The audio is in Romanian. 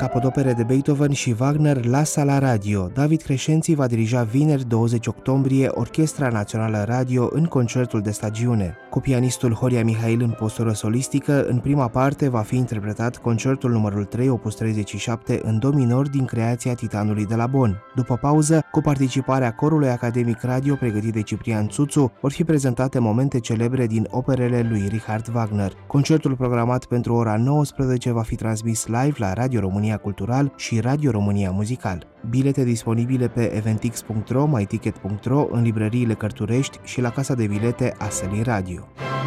capodopere de Beethoven și Wagner la Sala Radio. David Crescenzi va dirija vineri 20 octombrie Orchestra Națională Radio în concertul de stagiune. Cu pianistul Horia Mihail în postură solistică, în prima parte va fi interpretat concertul numărul 3, opus 37, în do minor din creația Titanului de la Bonn. După pauză, cu participarea corului academic radio pregătit de Ciprian Țuțu, vor fi prezentate momente celebre din operele lui Richard Wagner. Concertul programat pentru ora 19 va fi transmis live la Radio România Cultural și Radio România Muzical. Bilete disponibile pe eventix.ro, myticket.ro, în librăriile Cărturești și la casa de bilete a Sălii Radio.